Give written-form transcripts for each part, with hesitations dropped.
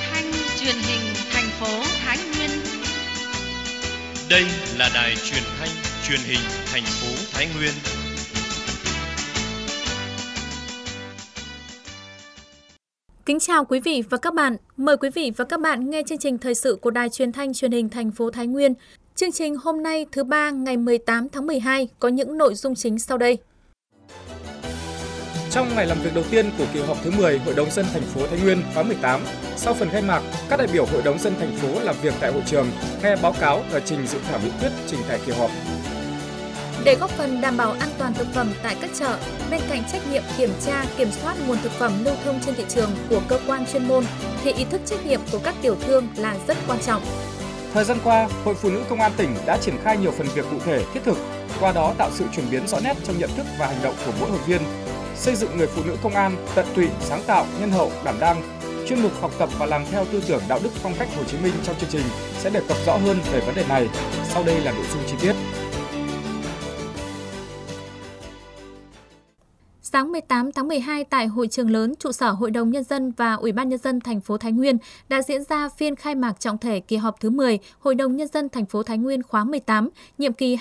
thanh truyền hình thành phố Thái Nguyên. Đây là đài truyền thanh truyền hình thành phố Thái Nguyên. Kính chào quý vị và các bạn. Mời quý vị và các bạn nghe chương trình thời sự của đài truyền thanh truyền hình thành phố Thái Nguyên. Chương trình hôm nay thứ ba ngày 18 tháng 12 có những nội dung chính sau đây. Trong ngày làm việc đầu tiên của kỳ họp thứ 10 Hội đồng nhân dân thành phố Thái Nguyên khóa 18, sau phần khai mạc, các đại biểu Hội đồng nhân dân thành phố làm việc tại hội trường, nghe báo cáo và trình dự thảo nghị quyết trình tại kỳ họp. Để góp phần đảm bảo an toàn thực phẩm tại các chợ, bên cạnh trách nhiệm kiểm tra, kiểm soát nguồn thực phẩm lưu thông trên thị trường của cơ quan chuyên môn, thì ý thức trách nhiệm của các tiểu thương là rất quan trọng. Thời gian qua, Hội Phụ nữ Công an tỉnh đã triển khai nhiều phần việc cụ thể, thiết thực, qua đó tạo sự chuyển biến rõ nét trong nhận thức và hành động của mỗi hội viên, xây dựng người phụ nữ công an tận tụy, sáng tạo, nhân hậu, đảm đang. Chuyên mục học tập và làm theo tư tưởng đạo đức phong cách Hồ Chí Minh trong chương trình sẽ đề cập rõ hơn về vấn đề này. Sau đây là nội dung chi tiết. Sáng 18 tháng 12 tại hội trường lớn trụ sở Hội đồng Nhân dân và Ủy ban Nhân dân thành phố Thái Nguyên đã diễn ra phiên khai mạc trọng thể kỳ họp thứ 10 Hội đồng Nhân dân thành phố Thái Nguyên khóa 18, nhiệm kỳ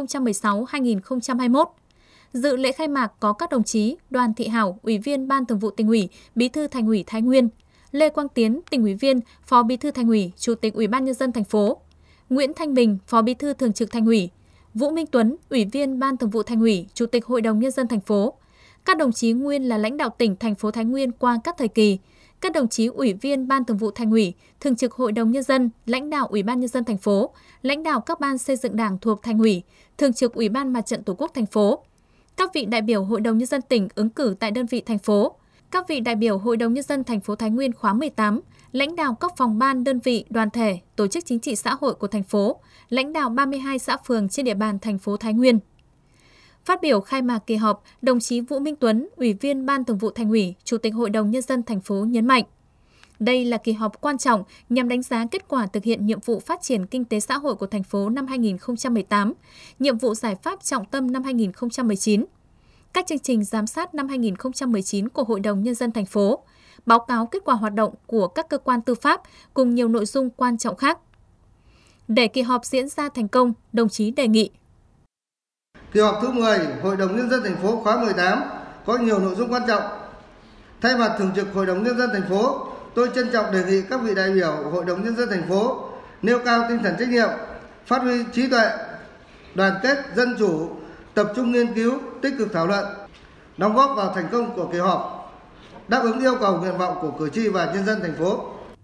2016-2021. Dự lễ khai mạc có các đồng chí Đoàn Thị Hảo, Ủy viên Ban Thường vụ Tỉnh ủy, Bí thư Thành ủy Thái Nguyên, Lê Quang Tiến, Tỉnh ủy viên, Phó Bí thư Thành ủy, Chủ tịch Ủy ban Nhân dân thành phố, Nguyễn Thanh Bình, Phó Bí thư Thường trực Thành ủy, Vũ Minh Tuấn, Ủy viên Ban Thường vụ Thành ủy, Chủ tịch Hội đồng Nhân dân thành phố, các đồng chí nguyên là lãnh đạo tỉnh, thành phố Thái Nguyên qua các thời kỳ, các đồng chí Ủy viên Ban Thường vụ Thành ủy, Thường trực Hội đồng Nhân dân, lãnh đạo Ủy ban Nhân dân thành phố, lãnh đạo các ban xây dựng Đảng thuộc Thành ủy, Thường trực Ủy ban Mặt trận Tổ quốc thành phố, các vị đại biểu Hội đồng Nhân dân tỉnh ứng cử tại đơn vị thành phố, các vị đại biểu Hội đồng Nhân dân thành phố Thái Nguyên khóa 18, lãnh đạo các phòng ban, đơn vị, đoàn thể, tổ chức chính trị xã hội của thành phố, lãnh đạo 32 xã phường trên địa bàn thành phố Thái Nguyên. Phát biểu khai mạc kỳ họp, đồng chí Vũ Minh Tuấn, Ủy viên Ban Thường vụ Thành ủy, Chủ tịch Hội đồng Nhân dân thành phố nhấn mạnh, đây là kỳ họp quan trọng nhằm đánh giá kết quả thực hiện nhiệm vụ phát triển kinh tế xã hội của thành phố năm 2018, nhiệm vụ giải pháp trọng tâm năm 2019, các chương trình giám sát năm 2019 của Hội đồng Nhân dân thành phố, báo cáo kết quả hoạt động của các cơ quan tư pháp cùng nhiều nội dung quan trọng khác. Để kỳ họp diễn ra thành công, đồng chí đề nghị kỳ họp thứ 10 Hội đồng Nhân dân thành phố khóa 18 có nhiều nội dung quan trọng. Thay mặt Thường trực Hội đồng Nhân dân thành phố, tôi trân trọng đề nghị các vị đại biểu Hội đồng Nhân dân thành phố nêu cao tinh thần trách nhiệm, phát huy trí tuệ, đoàn kết, dân chủ, tập trung nghiên cứu, tích cực thảo luận, đóng góp vào thành công của kỳ họp, đáp ứng yêu cầu nguyện vọng của cử tri và nhân dân thành phố.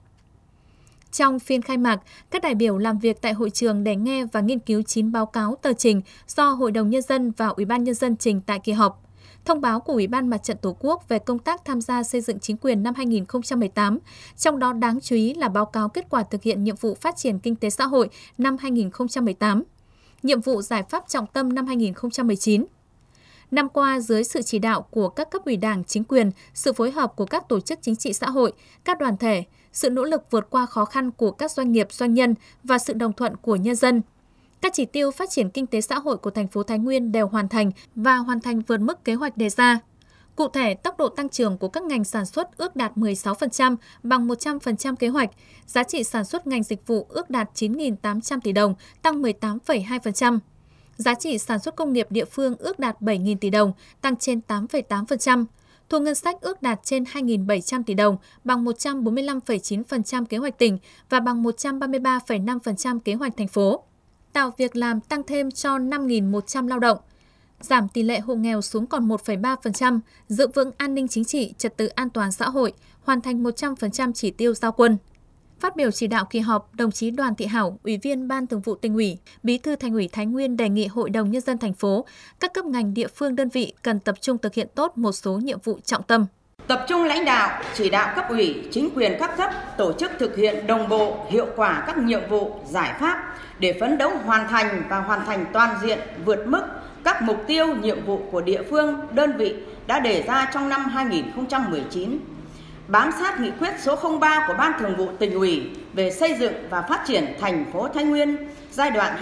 Trong phiên khai mạc, các đại biểu làm việc tại hội trường để nghe và nghiên cứu 9 báo cáo tờ trình do Hội đồng Nhân dân và Ủy ban Nhân dân trình tại kỳ họp. Thông báo của Ủy ban Mặt trận Tổ quốc về công tác tham gia xây dựng chính quyền năm 2018, trong đó đáng chú ý là báo cáo kết quả thực hiện nhiệm vụ phát triển kinh tế xã hội năm 2018, nhiệm vụ giải pháp trọng tâm năm 2019. Năm qua, dưới sự chỉ đạo của các cấp ủy Đảng, chính quyền, sự phối hợp của các tổ chức chính trị xã hội, các đoàn thể, sự nỗ lực vượt qua khó khăn của các doanh nghiệp, doanh nhân và sự đồng thuận của nhân dân, các chỉ tiêu phát triển kinh tế xã hội của thành phố Thái Nguyên đều hoàn thành và hoàn thành vượt mức kế hoạch đề ra. Cụ thể, tốc độ tăng trưởng của các ngành sản xuất ước đạt 16%, bằng 100% kế hoạch, giá trị sản xuất ngành dịch vụ ước đạt 9.800 tỷ đồng, tăng 18,2%. Giá trị sản xuất công nghiệp địa phương ước đạt 7.000 tỷ đồng, tăng trên 8,8%. Thu ngân sách ước đạt trên 2.700 tỷ đồng, bằng 145,9% kế hoạch tỉnh và bằng 133,5% kế hoạch thành phố. Tạo việc làm tăng thêm cho 5.100 lao động. Giảm tỷ lệ hộ nghèo xuống còn 1,3%, giữ vững an ninh chính trị, trật tự an toàn xã hội, hoàn thành 100% chỉ tiêu giao quân. Phát biểu chỉ đạo kỳ họp, đồng chí Đoàn Thị Hảo, Ủy viên Ban Thường vụ Tỉnh ủy, Bí thư Thành ủy Thái Nguyên đề nghị Hội đồng Nhân dân thành phố, các cấp ngành địa phương đơn vị cần tập trung thực hiện tốt một số nhiệm vụ trọng tâm. Tập trung lãnh đạo, chỉ đạo cấp ủy, chính quyền các cấp tổ chức thực hiện đồng bộ, hiệu quả các nhiệm vụ, giải pháp để phấn đấu hoàn thành toàn diện, vượt mức các mục tiêu, nhiệm vụ của địa phương, đơn vị đã đề ra trong năm 2019. Bám sát nghị quyết số 03 của Ban Thường vụ Tỉnh ủy về xây dựng và phát triển thành phố Thái Nguyên giai đoạn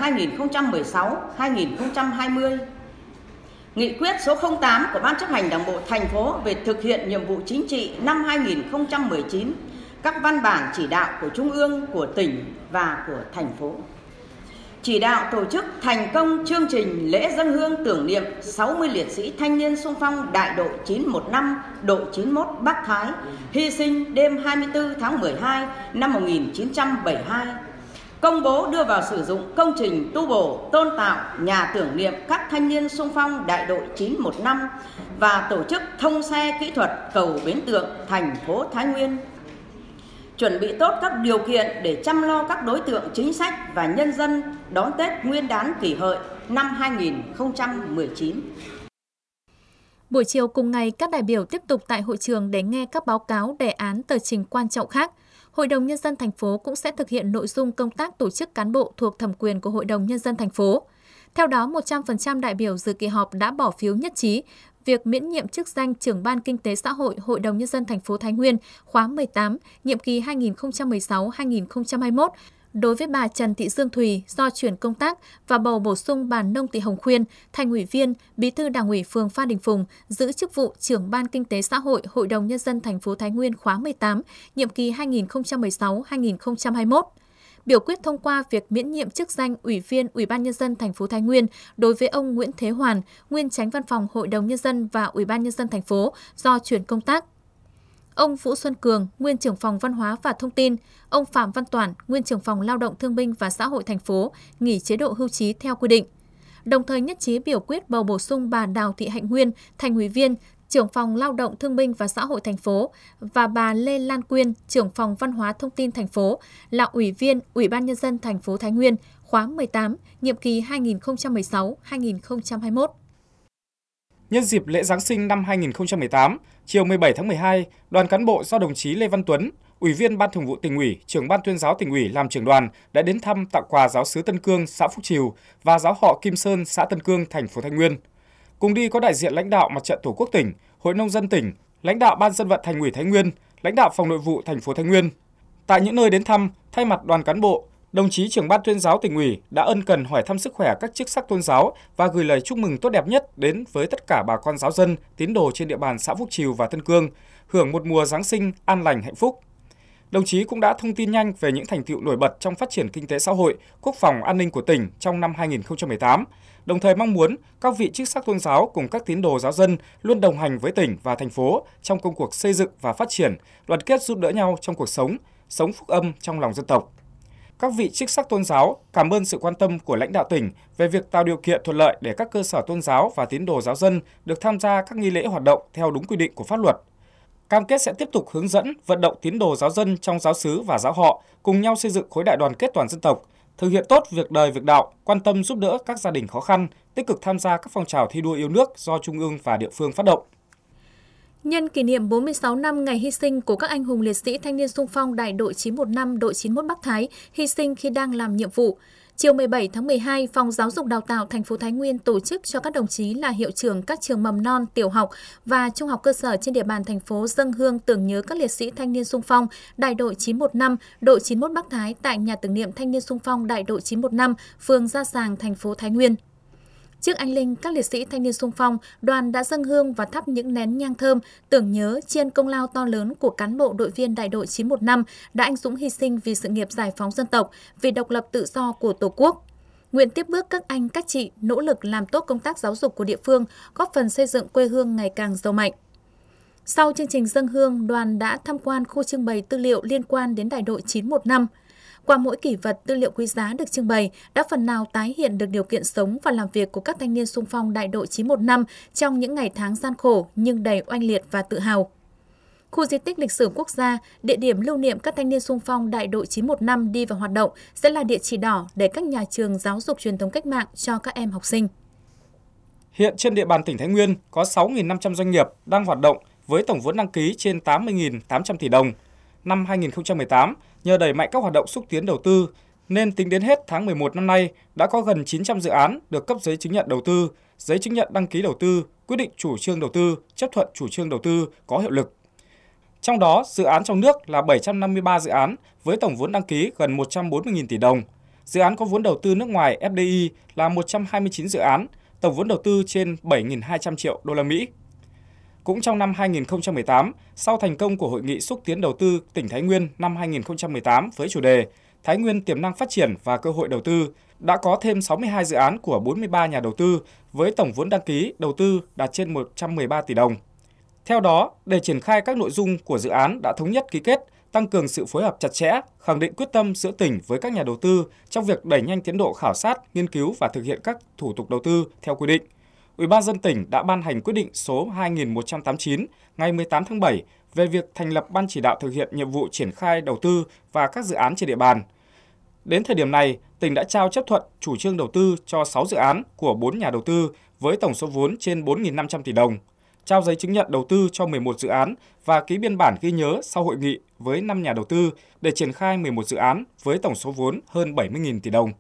2016-2020. Nghị quyết số 08 của Ban Chấp hành Đảng bộ thành phố về thực hiện nhiệm vụ chính trị năm 2019 các văn bản chỉ đạo của Trung ương, của tỉnh và của thành phố. Chỉ đạo tổ chức thành công chương trình lễ dâng hương tưởng niệm 60 liệt sĩ thanh niên xung phong đại đội 915, đội 91 Bắc Thái, hy sinh đêm 24 tháng 12 năm 1972. Công bố đưa vào sử dụng công trình tu bổ, tôn tạo nhà tưởng niệm các thanh niên xung phong đại đội 915 và tổ chức thông xe kỹ thuật cầu Bến Tượng, thành phố Thái Nguyên. Chuẩn bị tốt các điều kiện để chăm lo các đối tượng chính sách và nhân dân đón Tết Nguyên đán Kỷ Hợi năm 2019. Buổi chiều cùng ngày, các đại biểu tiếp tục tại hội trường để nghe các báo cáo, đề án, tờ trình quan trọng khác. Hội đồng Nhân dân thành phố cũng sẽ thực hiện nội dung công tác tổ chức cán bộ thuộc thẩm quyền của Hội đồng Nhân dân thành phố. Theo đó, 100% đại biểu dự kỳ họp đã bỏ phiếu nhất trí việc miễn nhiệm chức danh trưởng ban kinh tế xã hội Hội đồng Nhân dân thành phố Thái Nguyên khóa 18, nhiệm kỳ 2016-2021 đối với bà Trần Thị Dương Thùy do chuyển công tác và bầu bổ sung bà Nông Thị Hồng Khuyên, Thành ủy viên, Bí thư Đảng ủy phường Phan Đình Phùng giữ chức vụ trưởng ban kinh tế xã hội Hội đồng Nhân dân thành phố Thái Nguyên khóa 18, nhiệm kỳ 2016-2021. Biểu quyết thông qua việc miễn nhiệm chức danh Ủy viên Ủy ban Nhân dân thành phố Thái Nguyên đối với ông Nguyễn Thế Hoàn, nguyên Chánh Văn phòng Hội đồng Nhân dân và Ủy ban Nhân dân thành phố do chuyển công tác. Ông Vũ Xuân Cường, nguyên trưởng phòng Văn hóa và Thông tin, ông Phạm Văn Toản, nguyên trưởng phòng Lao động Thương binh và Xã hội thành phố nghỉ chế độ hưu trí theo quy định. Đồng thời nhất trí biểu quyết bầu bổ sung bà Đào Thị Hạnh Nguyên, Thành ủy viên, trưởng phòng Lao động Thương binh và Xã hội thành phố và bà Lê Lan Quyên, trưởng phòng Văn hóa Thông tin thành phố là Ủy viên Ủy ban Nhân dân thành phố Thái Nguyên khóa 18, nhiệm kỳ 2016-2021. Nhân dịp lễ Giáng sinh năm 2018, chiều 17 tháng 12, đoàn cán bộ do đồng chí Lê Văn Tuấn, Ủy viên Ban Thường vụ Tỉnh ủy, Trưởng ban Tuyên giáo Tỉnh ủy làm trưởng đoàn đã đến thăm tặng quà giáo xứ Tân Cương, xã Phúc Trìu và giáo họ Kim Sơn, xã Tân Cương, thành phố Thái Nguyên. Cùng đi có đại diện lãnh đạo Mặt trận Tổ quốc tỉnh, Hội nông dân tỉnh, lãnh đạo Ban dân vận Thành ủy Thái Nguyên, lãnh đạo Phòng Nội vụ thành phố Thái Nguyên. Tại những nơi đến thăm, thay mặt đoàn cán bộ, đồng chí Trưởng ban Tuyên giáo Tỉnh ủy đã ân cần hỏi thăm sức khỏe các chức sắc tôn giáo và gửi lời chúc mừng tốt đẹp nhất đến với tất cả bà con giáo dân, tín đồ trên địa bàn xã Phúc Trìu và Tân Cương, hưởng một mùa Giáng sinh an lành hạnh phúc. Đồng chí cũng đã thông tin nhanh về những thành tựu nổi bật trong phát triển kinh tế xã hội, quốc phòng an ninh của tỉnh trong năm 2018, đồng thời mong muốn các vị chức sắc tôn giáo cùng các tín đồ giáo dân luôn đồng hành với tỉnh và thành phố trong công cuộc xây dựng và phát triển, đoàn kết giúp đỡ nhau trong cuộc sống, sống phúc âm trong lòng dân tộc. Các vị chức sắc tôn giáo cảm ơn sự quan tâm của lãnh đạo tỉnh về việc tạo điều kiện thuận lợi để các cơ sở tôn giáo và tín đồ giáo dân được tham gia các nghi lễ hoạt động theo đúng quy định của pháp luật. Cam kết sẽ tiếp tục hướng dẫn, vận động tín đồ giáo dân trong giáo xứ và giáo họ cùng nhau xây dựng khối đại đoàn kết toàn dân tộc, thực hiện tốt việc đời việc đạo, quan tâm giúp đỡ các gia đình khó khăn, tích cực tham gia các phong trào thi đua yêu nước do Trung ương và địa phương phát động. Nhân kỷ niệm 46 năm ngày hy sinh của các anh hùng liệt sĩ thanh niên xung phong đại đội 915, đội 91 Bắc Thái hy sinh khi đang làm nhiệm vụ, chiều 17 tháng 12, Phòng Giáo dục Đào tạo thành phố Thái Nguyên tổ chức cho các đồng chí là hiệu trưởng các trường mầm non, tiểu học và trung học cơ sở trên địa bàn thành phố dâng hương tưởng nhớ các liệt sĩ thanh niên xung phong đại đội 915, đội 91 Bắc Thái tại nhà tưởng niệm thanh niên xung phong đại đội 915, phường Gia Sàng, thành phố Thái Nguyên. Trước anh linh các liệt sĩ thanh niên xung phong, đoàn đã dâng hương và thắp những nén nhang thơm tưởng nhớ tri ân công lao to lớn của cán bộ đội viên đại đội 915 đã anh dũng hy sinh vì sự nghiệp giải phóng dân tộc, vì độc lập tự do của Tổ quốc. Nguyện tiếp bước các anh, các chị nỗ lực làm tốt công tác giáo dục của địa phương, góp phần xây dựng quê hương ngày càng giàu mạnh. Sau chương trình dâng hương, đoàn đã tham quan khu trưng bày tư liệu liên quan đến đại đội 915. Qua mỗi kỷ vật, tư liệu quý giá được trưng bày đã phần nào tái hiện được điều kiện sống và làm việc của các thanh niên xung phong đại đội 915 trong những ngày tháng gian khổ nhưng đầy oanh liệt và tự hào. Khu di tích lịch sử quốc gia, địa điểm lưu niệm các thanh niên xung phong đại đội 915 đi vào hoạt động sẽ là địa chỉ đỏ để các nhà trường giáo dục truyền thống cách mạng cho các em học sinh. Hiện trên địa bàn tỉnh Thái Nguyên có 6.500 doanh nghiệp đang hoạt động với tổng vốn đăng ký trên 80.800 tỷ đồng. Năm 2018, nhờ đẩy mạnh các hoạt động xúc tiến đầu tư, nên tính đến hết tháng 11 năm nay đã có gần 900 dự án được cấp giấy chứng nhận đầu tư, giấy chứng nhận đăng ký đầu tư, quyết định chủ trương đầu tư, chấp thuận chủ trương đầu tư có hiệu lực. Trong đó, dự án trong nước là 753 dự án với tổng vốn đăng ký gần 140.000 tỷ đồng. Dự án có vốn đầu tư nước ngoài FDI là 129 dự án, tổng vốn đầu tư trên 7.200 triệu đô la Mỹ. Cũng trong năm 2018, sau thành công của Hội nghị xúc tiến đầu tư tỉnh Thái Nguyên năm 2018 với chủ đề Thái Nguyên tiềm năng phát triển và cơ hội đầu tư, đã có thêm 62 dự án của 43 nhà đầu tư với tổng vốn đăng ký đầu tư đạt trên 113 tỷ đồng. Theo đó, để triển khai các nội dung của dự án đã thống nhất ký kết, tăng cường sự phối hợp chặt chẽ, khẳng định quyết tâm giữa tỉnh với các nhà đầu tư trong việc đẩy nhanh tiến độ khảo sát, nghiên cứu và thực hiện các thủ tục đầu tư theo quy định. Ủy ban nhân dân tỉnh đã ban hành quyết định số 2189 ngày 18 tháng 7 về việc thành lập Ban chỉ đạo thực hiện nhiệm vụ triển khai đầu tư và các dự án trên địa bàn. Đến thời điểm này, tỉnh đã trao chấp thuận chủ trương đầu tư cho 6 dự án của 4 nhà đầu tư với tổng số vốn trên 4.500 tỷ đồng, trao giấy chứng nhận đầu tư cho 11 dự án và ký biên bản ghi nhớ sau hội nghị với 5 nhà đầu tư để triển khai 11 dự án với tổng số vốn hơn 70.000 tỷ đồng.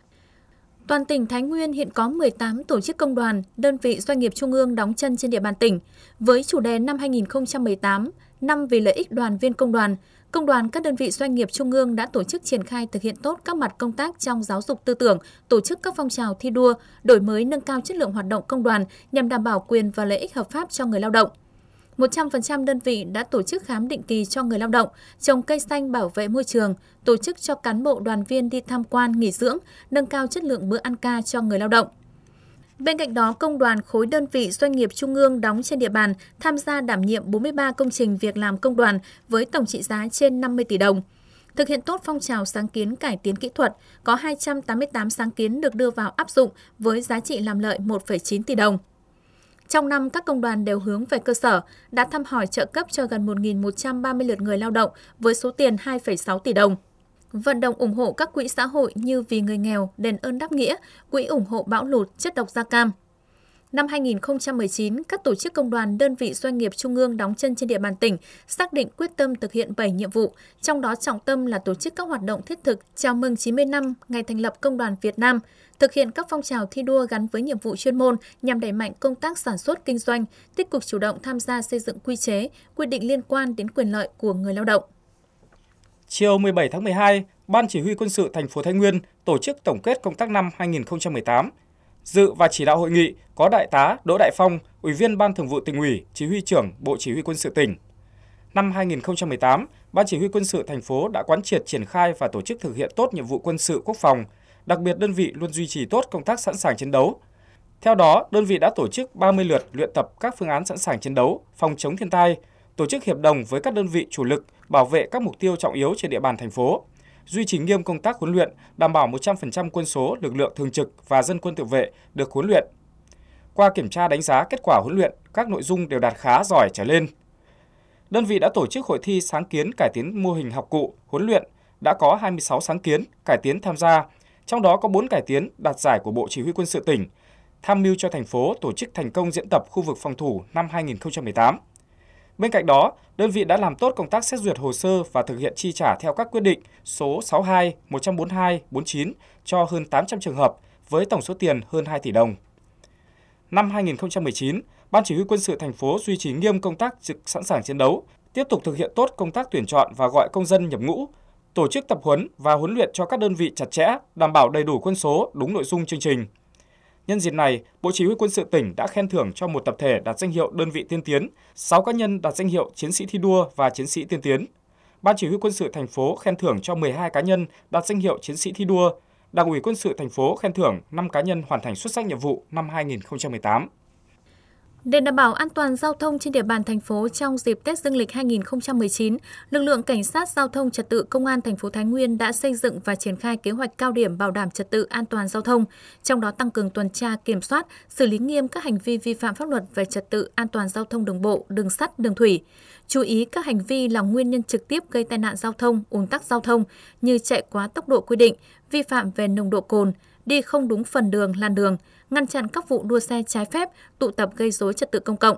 Toàn tỉnh Thái Nguyên hiện có 18 tổ chức công đoàn, đơn vị doanh nghiệp trung ương đóng chân trên địa bàn tỉnh. Với chủ đề năm 2018, năm vì lợi ích đoàn viên công đoàn các đơn vị doanh nghiệp trung ương đã tổ chức triển khai thực hiện tốt các mặt công tác trong giáo dục tư tưởng, tổ chức các phong trào thi đua, đổi mới nâng cao chất lượng hoạt động công đoàn nhằm đảm bảo quyền và lợi ích hợp pháp cho người lao động. 100% đơn vị đã tổ chức khám định kỳ cho người lao động, trồng cây xanh bảo vệ môi trường, tổ chức cho cán bộ đoàn viên đi tham quan, nghỉ dưỡng, nâng cao chất lượng bữa ăn ca cho người lao động. Bên cạnh đó, công đoàn khối đơn vị doanh nghiệp trung ương đóng trên địa bàn tham gia đảm nhiệm 43 công trình việc làm công đoàn với tổng trị giá trên 50 tỷ đồng. Thực hiện tốt phong trào sáng kiến cải tiến kỹ thuật, có 288 sáng kiến được đưa vào áp dụng với giá trị làm lợi 1,9 tỷ đồng. Trong năm, các công đoàn đều hướng về cơ sở, đã thăm hỏi trợ cấp cho gần 1.130 lượt người lao động với số tiền 2,6 tỷ đồng. Vận động ủng hộ các quỹ xã hội như Vì người nghèo, Đền ơn đáp nghĩa, Quỹ ủng hộ bão lụt, chất độc da cam. Năm 2019, các tổ chức công đoàn, đơn vị doanh nghiệp trung ương đóng chân trên địa bàn tỉnh xác định quyết tâm thực hiện 7 nhiệm vụ, trong đó trọng tâm là tổ chức các hoạt động thiết thực chào mừng 90 năm ngày thành lập Công đoàn Việt Nam, thực hiện các phong trào thi đua gắn với nhiệm vụ chuyên môn nhằm đẩy mạnh công tác sản xuất kinh doanh, tích cực chủ động tham gia xây dựng quy chế, quy định liên quan đến quyền lợi của người lao động. Chiều 17 tháng 12, Ban Chỉ huy Quân sự thành phố Thái Nguyên tổ chức tổng kết công tác năm 2018. Dự và chỉ đạo hội nghị có Đại tá Đỗ Đại Phong, Ủy viên Ban Thường vụ Tỉnh ủy, Chỉ huy trưởng Bộ Chỉ huy Quân sự tỉnh. Năm 2018, Ban Chỉ huy Quân sự thành phố đã quán triệt triển khai và tổ chức thực hiện tốt nhiệm vụ quân sự quốc phòng, đặc biệt đơn vị luôn duy trì tốt công tác sẵn sàng chiến đấu. Theo đó, đơn vị đã tổ chức 30 lượt luyện tập các phương án sẵn sàng chiến đấu, phòng chống thiên tai, tổ chức hiệp đồng với các đơn vị chủ lực bảo vệ các mục tiêu trọng yếu trên địa bàn thành phố, duy trì nghiêm công tác huấn luyện, đảm bảo 100% quân số lực lượng thường trực và dân quân tự vệ được huấn luyện. Qua kiểm tra đánh giá kết quả huấn luyện, các nội dung đều đạt khá giỏi trở lên. Đơn vị đã tổ chức hội thi sáng kiến cải tiến mô hình học cụ, huấn luyện, đã có 26 sáng kiến cải tiến tham gia, trong đó có 4 cải tiến đạt giải của Bộ Chỉ huy Quân sự tỉnh, tham mưu cho thành phố tổ chức thành công diễn tập khu vực phòng thủ năm 2018. Bên cạnh đó, đơn vị đã làm tốt công tác xét duyệt hồ sơ và thực hiện chi trả theo các quyết định số 62, 142, 49 cho hơn 800 trường hợp với tổng số tiền hơn 2 tỷ đồng. Năm 2019, Ban Chỉ huy Quân sự thành phố duy trì nghiêm công tác trực sẵn sàng chiến đấu, tiếp tục thực hiện tốt công tác tuyển chọn và gọi công dân nhập ngũ, tổ chức tập huấn và huấn luyện cho các đơn vị chặt chẽ, đảm bảo đầy đủ quân số, đúng nội dung chương trình. Nhân dịp này, Bộ Chỉ huy Quân sự tỉnh đã khen thưởng cho một tập thể đạt danh hiệu đơn vị tiên tiến, 6 cá nhân đạt danh hiệu chiến sĩ thi đua và chiến sĩ tiên tiến. Ban Chỉ huy Quân sự thành phố khen thưởng cho 12 cá nhân đạt danh hiệu chiến sĩ thi đua. Đảng ủy Quân sự thành phố khen thưởng 5 cá nhân hoàn thành xuất sắc nhiệm vụ năm 2018. Để đảm bảo an toàn giao thông trên địa bàn thành phố trong dịp Tết Dương lịch 2019, lực lượng Cảnh sát Giao thông Trật tự Công an thành phố Thái Nguyên đã xây dựng và triển khai kế hoạch cao điểm bảo đảm trật tự an toàn giao thông, trong đó tăng cường tuần tra, kiểm soát, xử lý nghiêm các hành vi vi phạm pháp luật về trật tự an toàn giao thông đường bộ, đường sắt, đường thủy. Chú ý các hành vi là nguyên nhân trực tiếp gây tai nạn giao thông, ùn tắc giao thông như chạy quá tốc độ quy định, vi phạm về nồng độ cồn, đi không đúng phần đường, làn đường, ngăn chặn các vụ đua xe trái phép, tụ tập gây rối trật tự công cộng.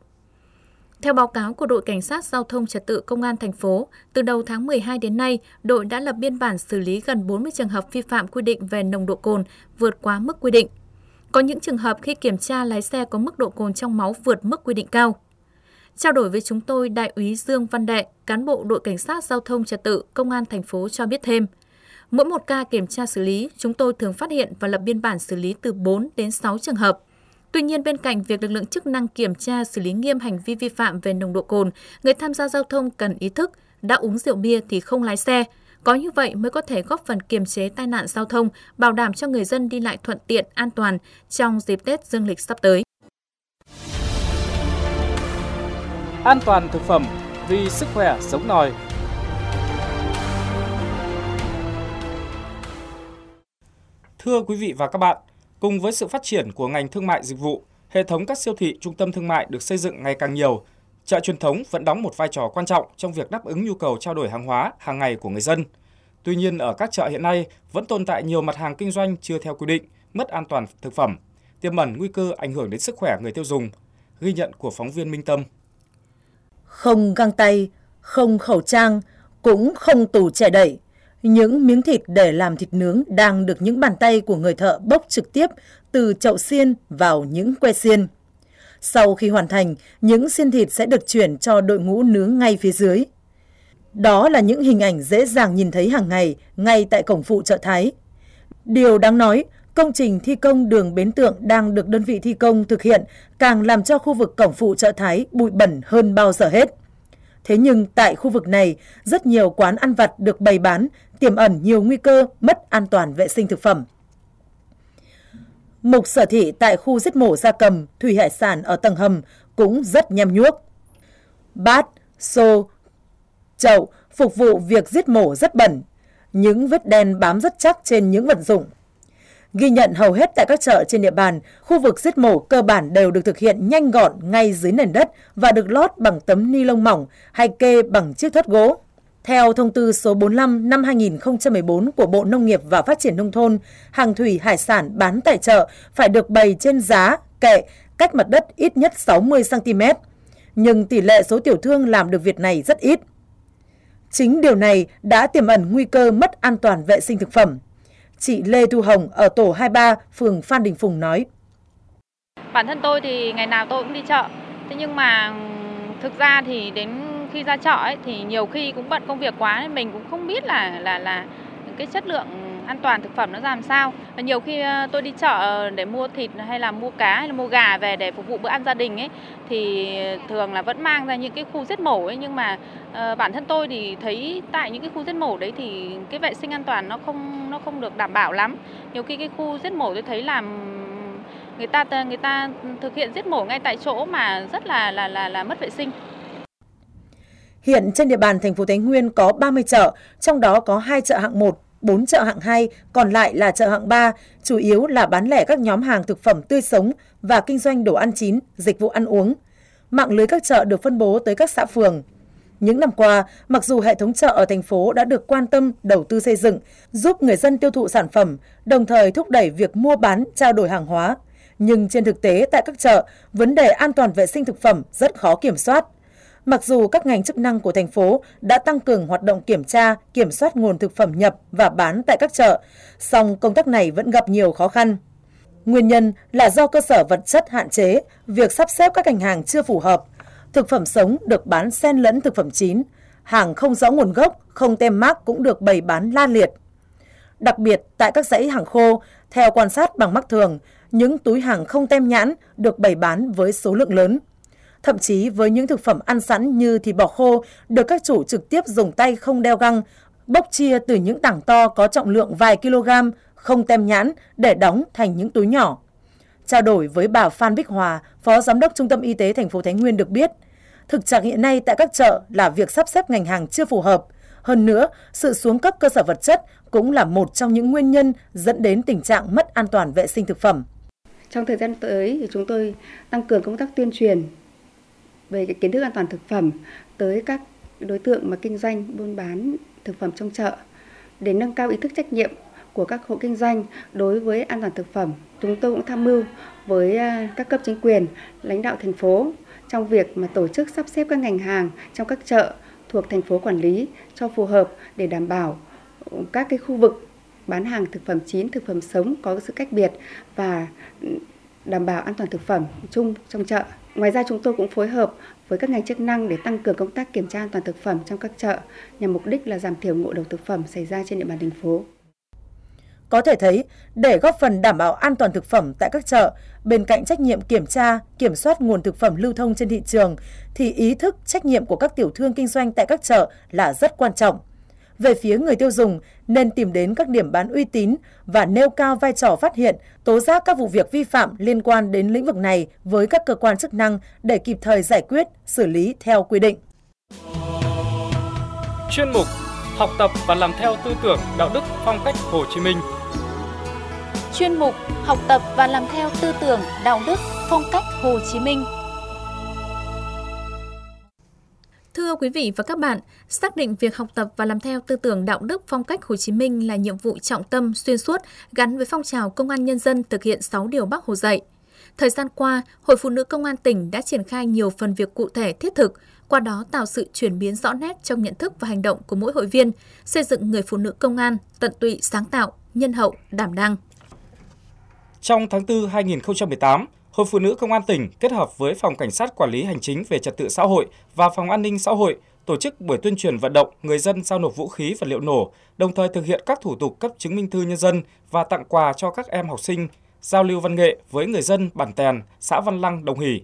Theo báo cáo của đội Cảnh sát Giao thông Trật tự Công an thành phố, từ đầu tháng 12 đến nay, đội đã lập biên bản xử lý gần 40 trường hợp vi phạm quy định về nồng độ cồn vượt quá mức quy định. Có những trường hợp khi kiểm tra lái xe có mức độ cồn trong máu vượt mức quy định cao. Trao đổi với chúng tôi, Đại úy Dương Văn Đệ, cán bộ đội Cảnh sát Giao thông Trật tự Công an thành phố cho biết thêm, mỗi một ca kiểm tra xử lý, chúng tôi thường phát hiện và lập biên bản xử lý từ 4 đến 6 trường hợp. Tuy nhiên, bên cạnh việc lực lượng chức năng kiểm tra xử lý nghiêm hành vi vi phạm về nồng độ cồn, người tham gia giao thông cần ý thức đã uống rượu bia thì không lái xe. Có như vậy mới có thể góp phần kiềm chế tai nạn giao thông, bảo đảm cho người dân đi lại thuận tiện, an toàn trong dịp Tết Dương lịch sắp tới. An toàn thực phẩm vì sức khỏe sống nòi. Thưa quý vị và các bạn, cùng với sự phát triển của ngành thương mại dịch vụ, hệ thống các siêu thị, trung tâm thương mại được xây dựng ngày càng nhiều. Chợ truyền thống vẫn đóng một vai trò quan trọng trong việc đáp ứng nhu cầu trao đổi hàng hóa hàng ngày của người dân. Tuy nhiên, ở các chợ hiện nay vẫn tồn tại nhiều mặt hàng kinh doanh chưa theo quy định, mất an toàn thực phẩm, tiềm ẩn nguy cơ ảnh hưởng đến sức khỏe người tiêu dùng. Ghi nhận của phóng viên Minh Tâm. Không găng tay, không khẩu trang, cũng không tủ che đậy. Những miếng thịt để làm thịt nướng đang được những bàn tay của người thợ bốc trực tiếp từ chậu xiên vào những que xiên. Sau khi hoàn thành, những xiên thịt sẽ được chuyển cho đội ngũ nướng ngay phía dưới. Đó là những hình ảnh dễ dàng nhìn thấy hàng ngày ngay tại cổng phụ chợ Thái. Điều đáng nói, công trình thi công đường Bến Tượng đang được đơn vị thi công thực hiện càng làm cho khu vực cổng phụ chợ Thái bụi bẩn hơn bao giờ hết. Thế nhưng tại khu vực này, rất nhiều quán ăn vặt được bày bán, tiềm ẩn nhiều nguy cơ mất an toàn vệ sinh thực phẩm. Mục sở thị tại khu giết mổ gia cầm, thủy hải sản ở tầng hầm cũng rất nhem nhuốc. Bát, xô, chậu phục vụ việc giết mổ rất bẩn. Những vết đen bám rất chắc trên những vật dụng. Ghi nhận hầu hết tại các chợ trên địa bàn, khu vực giết mổ cơ bản đều được thực hiện nhanh gọn ngay dưới nền đất và được lót bằng tấm ni lông mỏng hay kê bằng chiếc thớt gỗ. Theo thông tư số 45 năm 2014 của Bộ Nông nghiệp và Phát triển Nông thôn, hàng thủy hải sản bán tại chợ phải được bày trên giá, kệ, cách mặt đất ít nhất 60 cm. Nhưng tỷ lệ số tiểu thương làm được việc này rất ít. Chính điều này đã tiềm ẩn nguy cơ mất an toàn vệ sinh thực phẩm. Chị Lê Thu Hồng ở tổ 23, phường Phan Đình Phùng nói. Bản thân tôi thì ngày nào tôi cũng đi chợ. Thế nhưng mà thực ra thì đến khi ra chợ ấy, thì nhiều khi cũng bận công việc quá nên mình cũng không biết là cái chất lượng an toàn thực phẩm nó ra làm sao. Và nhiều khi tôi đi chợ để mua thịt hay là mua cá hay là mua gà về để phục vụ bữa ăn gia đình ấy thì thường là vẫn mang ra những cái khu giết mổ ấy, nhưng mà bản thân tôi thì thấy tại những cái khu giết mổ đấy thì cái vệ sinh an toàn nó không được đảm bảo lắm. Nhiều khi cái khu giết mổ tôi thấy là người ta thực hiện giết mổ ngay tại chỗ mà rất là mất vệ sinh. Hiện trên địa bàn thành phố Thái Nguyên có 30 chợ, trong đó có 2 chợ hạng 1, 4 chợ hạng 2, còn lại là chợ hạng 3, chủ yếu là bán lẻ các nhóm hàng thực phẩm tươi sống và kinh doanh đồ ăn chín, dịch vụ ăn uống. Mạng lưới các chợ được phân bố tới các xã phường. Những năm qua, mặc dù hệ thống chợ ở thành phố đã được quan tâm đầu tư xây dựng, giúp người dân tiêu thụ sản phẩm, đồng thời thúc đẩy việc mua bán, trao đổi hàng hóa, nhưng trên thực tế tại các chợ, vấn đề an toàn vệ sinh thực phẩm rất khó kiểm soát. Mặc dù các ngành chức năng của thành phố đã tăng cường hoạt động kiểm tra, kiểm soát nguồn thực phẩm nhập và bán tại các chợ, song công tác này vẫn gặp nhiều khó khăn. Nguyên nhân là do cơ sở vật chất hạn chế, việc sắp xếp các ngành hàng chưa phù hợp. Thực phẩm sống được bán xen lẫn thực phẩm chín, hàng không rõ nguồn gốc, không tem mác cũng được bày bán la liệt. Đặc biệt tại các dãy hàng khô, theo quan sát bằng mắt thường, những túi hàng không tem nhãn được bày bán với số lượng lớn. Thậm chí với những thực phẩm ăn sẵn như thịt bò khô được các chủ trực tiếp dùng tay không đeo găng, bốc chia từ những tảng to có trọng lượng vài kg, không tem nhãn để đóng thành những túi nhỏ. Trao đổi với bà Phan Bích Hòa, Phó Giám đốc Trung tâm Y tế thành phố Thái Nguyên được biết, thực trạng hiện nay tại các chợ là việc sắp xếp ngành hàng chưa phù hợp. Hơn nữa, sự xuống cấp cơ sở vật chất cũng là một trong những nguyên nhân dẫn đến tình trạng mất an toàn vệ sinh thực phẩm. Trong thời gian tới thì chúng tôi tăng cường công tác tuyên truyền về cái kiến thức an toàn thực phẩm tới các đối tượng mà kinh doanh buôn bán thực phẩm trong chợ để nâng cao ý thức trách nhiệm của các hộ kinh doanh đối với an toàn thực phẩm. Chúng tôi cũng tham mưu với các cấp chính quyền, lãnh đạo thành phố trong việc mà tổ chức sắp xếp các ngành hàng trong các chợ thuộc thành phố quản lý cho phù hợp để đảm bảo các cái khu vực bán hàng thực phẩm chín, thực phẩm sống có sự cách biệt và đảm bảo an toàn thực phẩm chung trong chợ. Ngoài ra chúng tôi cũng phối hợp với các ngành chức năng để tăng cường công tác kiểm tra an toàn thực phẩm trong các chợ nhằm mục đích là giảm thiểu ngộ độc thực phẩm xảy ra trên địa bàn thành phố. Có thể thấy, để góp phần đảm bảo an toàn thực phẩm tại các chợ, bên cạnh trách nhiệm kiểm tra, kiểm soát nguồn thực phẩm lưu thông trên thị trường, thì ý thức, trách nhiệm của các tiểu thương kinh doanh tại các chợ là rất quan trọng. Về phía người tiêu dùng, nên tìm đến các điểm bán uy tín và nêu cao vai trò phát hiện, tố giác các vụ việc vi phạm liên quan đến lĩnh vực này với các cơ quan chức năng để kịp thời giải quyết, xử lý theo quy định. Chuyên mục Học tập và làm theo tư tưởng đạo đức phong cách Hồ Chí Minh. Chuyên mục Học tập và làm theo tư tưởng đạo đức phong cách Hồ Chí Minh. Thưa quý vị và các bạn, xác định việc học tập và làm theo tư tưởng đạo đức phong cách Hồ Chí Minh là nhiệm vụ trọng tâm xuyên suốt gắn với phong trào Công an Nhân dân thực hiện 6 điều Bác Hồ dạy. Thời gian qua, Hội Phụ nữ Công an tỉnh đã triển khai nhiều phần việc cụ thể thiết thực, qua đó tạo sự chuyển biến rõ nét trong nhận thức và hành động của mỗi hội viên, xây dựng người phụ nữ công an tận tụy, sáng tạo, nhân hậu, đảm đang. Trong tháng 4 2018, Hội Phụ nữ Công an tỉnh kết hợp với Phòng Cảnh sát Quản lý Hành chính về Trật tự xã hội và Phòng An ninh xã hội tổ chức buổi tuyên truyền vận động người dân giao nộp vũ khí vật liệu nổ, đồng thời thực hiện các thủ tục cấp chứng minh thư nhân dân và tặng quà cho các em học sinh, giao lưu văn nghệ với người dân bản Tèn, xã Văn Lăng, Đồng Hỷ.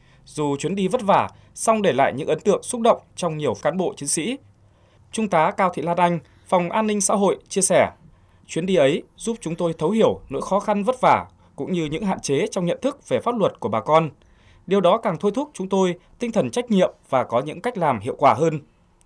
Dù chuyến đi vất vả, song để lại những ấn tượng xúc động trong nhiều cán bộ chiến sĩ. Trung tá Cao Thị Lan Anh, Phòng An ninh xã hội chia sẻ, chuyến đi ấy giúp chúng tôi thấu hiểu nỗi khó khăn vất vả cũng như những hạn chế trong nhận thức về pháp luật của bà con. Điều đó càng thôi thúc chúng tôi tinh thần trách nhiệm và có những cách làm hiệu quả hơn.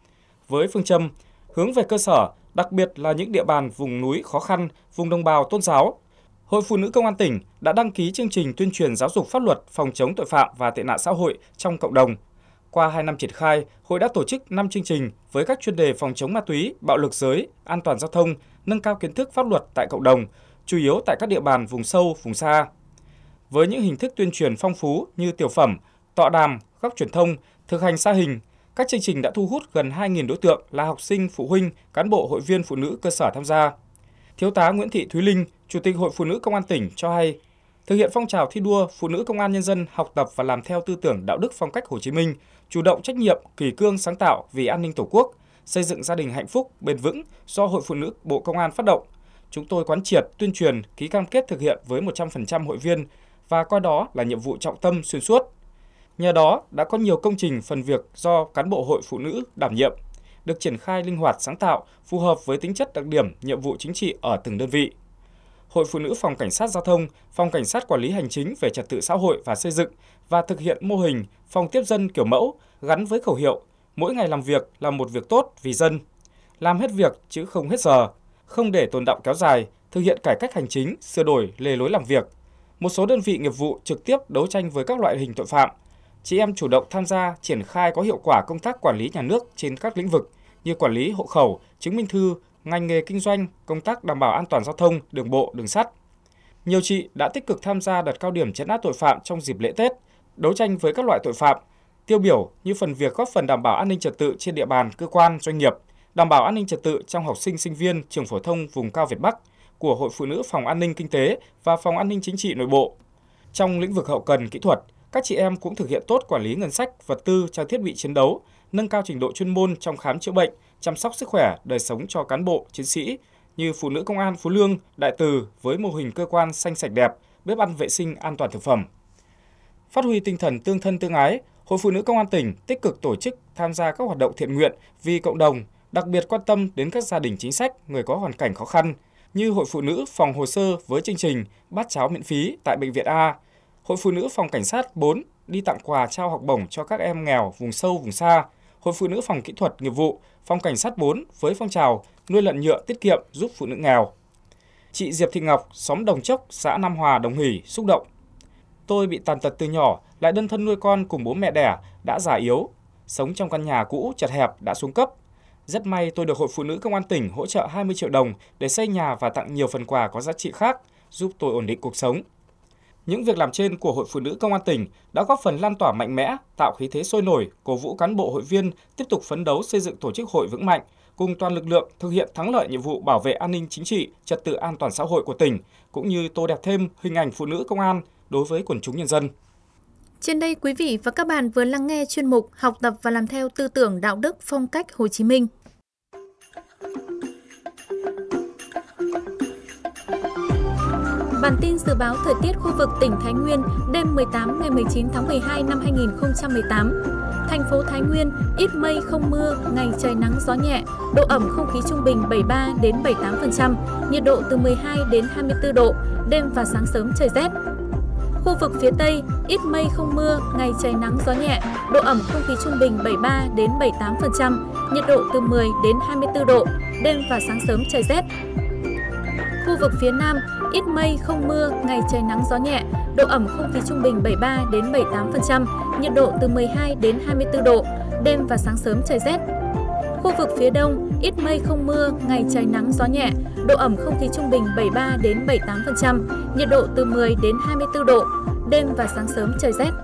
Với phương châm hướng về cơ sở, đặc biệt là những địa bàn vùng núi khó khăn, vùng đồng bào tôn giáo, Hội Phụ nữ Công an tỉnh đã đăng ký chương trình tuyên truyền giáo dục pháp luật phòng chống tội phạm và tệ nạn xã hội trong cộng đồng. Qua 2 năm triển khai, hội đã tổ chức 5 chương trình với các chuyên đề phòng chống ma túy, bạo lực giới, an toàn giao thông, nâng cao kiến thức pháp luật tại cộng đồng, chủ yếu tại các địa bàn vùng sâu, vùng xa. Với những hình thức tuyên truyền phong phú như tiểu phẩm, tọa đàm, góc truyền thông, thực hành sa hình, các chương trình đã thu hút gần 2.000 đối tượng là học sinh, phụ huynh, cán bộ hội viên phụ nữ cơ sở tham gia. Thiếu tá Nguyễn Thị Thúy Linh, Chủ tịch Hội Phụ nữ Công an tỉnh cho hay, thực hiện phong trào thi đua Phụ nữ Công an Nhân dân học tập và làm theo tư tưởng đạo đức phong cách Hồ Chí Minh, chủ động trách nhiệm, kỷ cương sáng tạo vì an ninh Tổ quốc, xây dựng gia đình hạnh phúc, bền vững do Hội Phụ nữ Bộ Công an phát động. Chúng tôi quán triệt, tuyên truyền, ký cam kết thực hiện với 100% hội viên và coi đó là nhiệm vụ trọng tâm xuyên suốt. Nhờ đó đã có nhiều công trình phần việc do cán bộ hội phụ nữ đảm nhiệm, được triển khai linh hoạt sáng tạo, phù hợp với tính chất đặc điểm, nhiệm vụ chính trị ở từng đơn vị. Hội Phụ nữ Phòng Cảnh sát Giao thông, Phòng Cảnh sát Quản lý Hành chính về Trật tự xã hội và xây dựng và thực hiện mô hình phòng tiếp dân kiểu mẫu gắn với khẩu hiệu mỗi ngày làm việc là một việc tốt vì dân, làm hết việc chứ không hết giờ, không để tồn đọng kéo dài, thực hiện cải cách hành chính, sửa đổi lề lối làm việc. Một số đơn vị nghiệp vụ trực tiếp đấu tranh với các loại hình tội phạm. Chị em chủ động tham gia triển khai có hiệu quả công tác quản lý nhà nước trên các lĩnh vực như quản lý hộ khẩu, chứng minh thư, ngành nghề kinh doanh, công tác đảm bảo an toàn giao thông, đường bộ, đường sắt. Nhiều chị đã tích cực tham gia đợt cao điểm trấn áp tội phạm trong dịp lễ Tết, đấu tranh với các loại tội phạm, tiêu biểu như phần việc góp phần đảm bảo an ninh trật tự trên địa bàn cơ quan, doanh nghiệp, đảm bảo an ninh trật tự trong học sinh sinh viên trường phổ thông vùng cao Việt Bắc của Hội Phụ nữ Phòng An ninh Kinh tế và Phòng An ninh Chính trị Nội bộ. Trong lĩnh vực hậu cần kỹ thuật, các chị em cũng thực hiện tốt quản lý ngân sách, vật tư, trang thiết bị chiến đấu, nâng cao trình độ chuyên môn trong khám chữa bệnh, chăm sóc sức khỏe, đời sống cho cán bộ, chiến sĩ như Phụ nữ Công an Phú Lương, Đại Từ với mô hình cơ quan xanh sạch đẹp, bếp ăn vệ sinh an toàn thực phẩm. Phát huy tinh thần tương thân tương ái, Hội Phụ nữ Công an tỉnh tích cực tổ chức tham gia các hoạt động thiện nguyện vì cộng đồng, đặc biệt quan tâm đến các gia đình chính sách, người có hoàn cảnh khó khăn như Hội Phụ nữ Phòng Hồ sơ với chương trình bát cháo miễn phí tại Bệnh viện A, Hội Phụ nữ Phòng Cảnh sát 4 đi tặng quà trao học bổng cho các em nghèo vùng sâu vùng xa, Hội Phụ nữ Phòng Kỹ thuật Nghiệp vụ, Phòng Cảnh sát 4 với phong trào nuôi lợn nhựa tiết kiệm giúp phụ nữ nghèo. Chị Diệp Thị Ngọc, xóm Đồng Chốc, xã Nam Hòa, Đồng Hỷ, xúc động. Tôi bị tàn tật từ nhỏ, lại đơn thân nuôi con cùng bố mẹ đẻ, đã già yếu, sống trong căn nhà cũ chật hẹp đã xuống cấp. Rất may tôi được Hội Phụ nữ Công an tỉnh hỗ trợ 20 triệu đồng để xây nhà và tặng nhiều phần quà có giá trị khác, giúp tôi ổn định cuộc sống. Những việc làm trên của Hội Phụ nữ Công an tỉnh đã góp phần lan tỏa mạnh mẽ, tạo khí thế sôi nổi, cổ vũ cán bộ hội viên tiếp tục phấn đấu xây dựng tổ chức hội vững mạnh, cùng toàn lực lượng thực hiện thắng lợi nhiệm vụ bảo vệ an ninh chính trị, trật tự an toàn xã hội của tỉnh, cũng như tô đẹp thêm hình ảnh phụ nữ công an đối với quần chúng nhân dân. Trên đây, quý vị và các bạn vừa lắng nghe chuyên mục Học tập và làm theo tư tưởng đạo đức phong cách Hồ Chí Minh. Bản tin dự báo thời tiết khu vực tỉnh Thái Nguyên đêm 18 ngày 19 tháng 12 năm 2018. Thành phố Thái Nguyên ít mây không mưa, ngày trời nắng gió nhẹ, độ ẩm không khí trung bình 73 đến 78%, nhiệt độ từ 12 đến 24 độ, đêm và sáng sớm trời rét. Khu vực phía Tây ít mây không mưa, ngày trời nắng gió nhẹ, độ ẩm không khí trung bình 73 đến 78%, nhiệt độ từ 10 đến 24 độ, đêm và sáng sớm trời rét. Khu vực phía Nam ít mây không mưa, ngày trời nắng gió nhẹ, độ ẩm không khí trung bình 73 đến 78%, nhiệt độ từ 12 đến 24 độ, đêm và sáng sớm trời rét. Khu vực phía Đông ít mây không mưa, ngày trời nắng gió nhẹ, độ ẩm không khí trung bình 73 đến 78%, nhiệt độ từ 10 đến 24 độ, đêm và sáng sớm trời rét.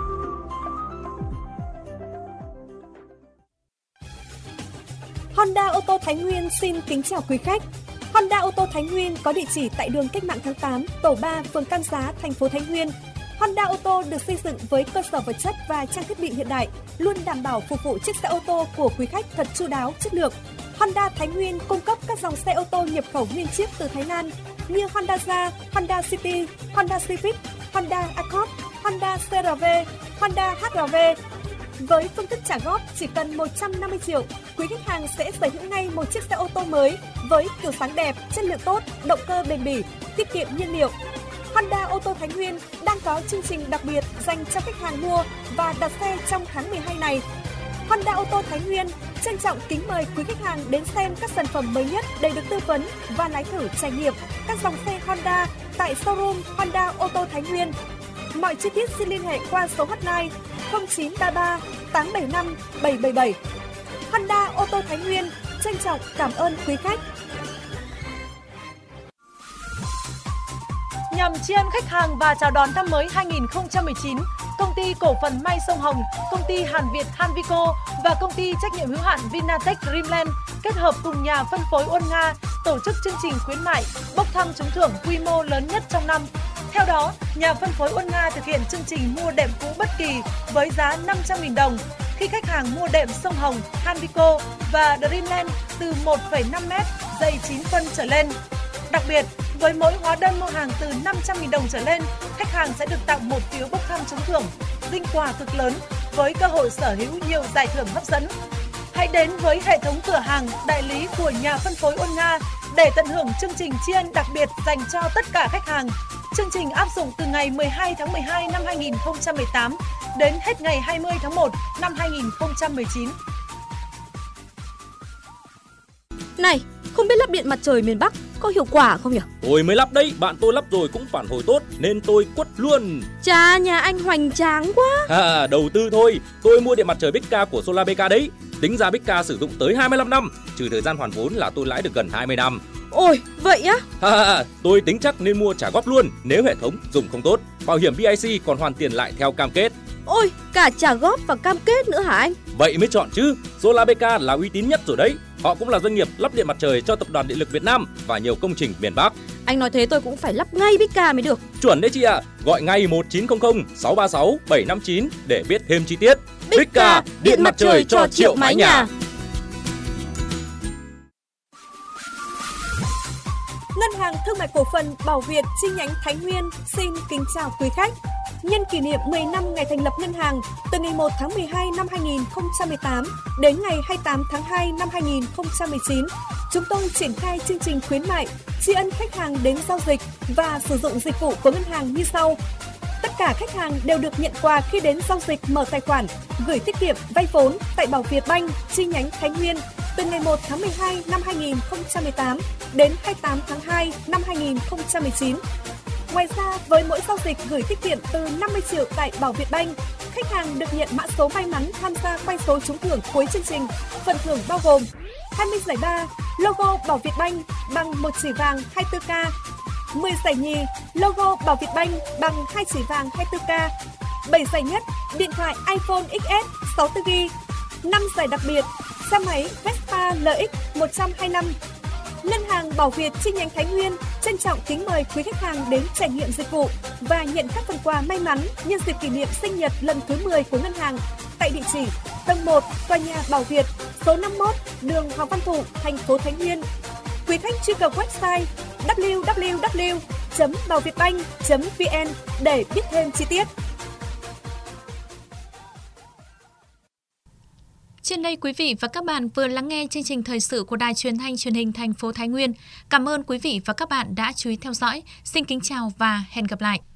Honda ô tô Thái Nguyên xin kính chào quý khách. Honda ô tô Thái Nguyên có địa chỉ tại đường Cách mạng tháng 8, tổ 3, phường Cam Giá, thành phố Thái Nguyên. Honda ô tô được xây dựng với cơ sở vật chất và trang thiết bị hiện đại, luôn đảm bảo phục vụ chiếc xe ô tô của quý khách thật chu đáo, chất lượng. Honda Thái Nguyên cung cấp các dòng xe ô tô nhập khẩu nguyên chiếc từ Thái Lan như Honda Jazz, Honda City, Honda Civic, Honda Accord, Honda CR-V, Honda HR-V. Với phương thức trả góp chỉ cần 150 triệu, quý khách hàng sẽ sở hữu ngay một chiếc xe ô tô mới với kiểu dáng đẹp, chất lượng tốt, động cơ bền bỉ, tiết kiệm nhiên liệu. Honda ô tô Thái Nguyên đang có chương trình đặc biệt dành cho khách hàng mua và đặt xe trong tháng 12 này. Honda ô tô Thái Nguyên trân trọng kính mời quý khách hàng đến xem các sản phẩm mới nhất để được tư vấn và lái thử trải nghiệm các dòng xe Honda tại showroom Honda ô tô Thái Nguyên. Mọi chi tiết xin liên hệ qua số hotline 0933 875 777. Honda ô tô Thái Nguyên trân trọng cảm ơn quý khách. Nhằm tri ân khách hàng và chào đón năm mới 2019, Công ty cổ phần may sông Hồng, Công ty Hàn Việt Hanvico và Công ty trách nhiệm hữu hạn Vinatech Dreamland kết hợp cùng nhà phân phối Uôn Nga tổ chức chương trình khuyến mại bốc thăm trúng thưởng quy mô lớn nhất trong năm. Theo đó, nhà phân phối Uôn Nga thực hiện chương trình mua đệm cũ bất kỳ với giá 500.000 đồng khi khách hàng mua đệm sông Hồng, Hanvico và Dreamland từ 1,5 m, dày 9 phân trở lên. Đặc biệt, với mỗi hóa đơn mua hàng từ 500.000 đồng trở lên, khách hàng sẽ được tặng một phiếu bốc thăm trúng thưởng, dinh quà cực lớn với cơ hội sở hữu nhiều giải thưởng hấp dẫn. Hãy đến với hệ thống cửa hàng, đại lý của nhà phân phối Uôn Nga để tận hưởng chương trình tri ân đặc biệt dành cho tất cả khách hàng. Chương trình áp dụng từ ngày 12 tháng 12 năm 2018 đến hết ngày 20 tháng 1 năm 2019. Này, không biết lắp điện mặt trời miền Bắc có hiệu quả không nhỉ? Tôi mới lắp đấy, bạn tôi lắp rồi cũng phản hồi tốt nên tôi quất luôn. Chà, nhà anh hoành tráng quá. Đầu tư thôi, tôi mua điện mặt trời Bích Ca của Solar BK đấy. Tính ra Bích Ca sử dụng tới 25 năm, trừ thời gian hoàn vốn là tôi lãi được gần 20 năm. Ôi, vậy á? Tôi tính chắc nên mua trả góp luôn nếu hệ thống dùng không tốt. Bảo hiểm BIC còn hoàn tiền lại theo cam kết. Ôi, cả trả góp và cam kết nữa hả anh? Vậy mới chọn chứ, Solar BK là uy tín nhất rồi đấy. Họ cũng là doanh nghiệp lắp điện mặt trời cho Tập đoàn Điện lực Việt Nam và nhiều công trình miền Bắc. Anh nói thế tôi cũng phải lắp ngay Bích Ca mới được. Chuẩn đấy chị ạ. Gọi ngay 1900 636 759 để biết thêm chi tiết. Bích Ca, điện mặt trời cho triệu mái nhà. Ngân hàng Thương mại Cổ phần Bảo Việt chi nhánh Thái Nguyên xin kính chào quý khách. Nhân kỷ niệm 10 năm ngày thành lập ngân hàng từ ngày 1 tháng 12 năm 2018 đến ngày 28 tháng 2 năm 2019, chúng tôi triển khai chương trình khuyến mại tri ân khách hàng đến giao dịch và sử dụng dịch vụ của ngân hàng như sau. Tất cả khách hàng đều được nhận quà khi đến giao dịch mở tài khoản, gửi tiết kiệm, vay vốn tại Bảo Việt Bank chi nhánh Thái Nguyên từ ngày 1 tháng 12 năm 2018 đến 28 tháng 2 năm 2019. Ngoài ra, với mỗi giao dịch gửi tiết kiệm từ 50 triệu tại Bảo Việt Bank, khách hàng được nhận mã số may mắn tham gia quay số trúng thưởng cuối chương trình. Phần thưởng bao gồm 20 giải ba, logo Bảo Việt Bank bằng 1 chỉ vàng 24K, 10 giải nhì, logo Bảo Việt Bank bằng 2 chỉ vàng 24K, 7 giải nhất, điện thoại iPhone XS 64GB, 5 giải đặc biệt, xe máy Vespa LX 125. Ngân hàng Bảo Việt chi nhánh Thái Nguyên trân trọng kính mời quý khách hàng đến trải nghiệm dịch vụ và nhận các phần quà may mắn nhân dịp kỷ niệm sinh nhật lần thứ 10 của ngân hàng tại địa chỉ tầng 1, tòa nhà Bảo Việt, số 51, đường Hoàng Văn Thụ, thành phố Thái Nguyên. Quý khách truy cập website www.chi www.baovietbank.vn để biết thêm chi tiết. Trên đây quý vị và các bạn vừa lắng nghe chương trình thời sự của Đài Truyền thanh Truyền hình thành phố Thái Nguyên. Cảm ơn quý vị và các bạn đã chú ý theo dõi. Xin kính chào và hẹn gặp lại.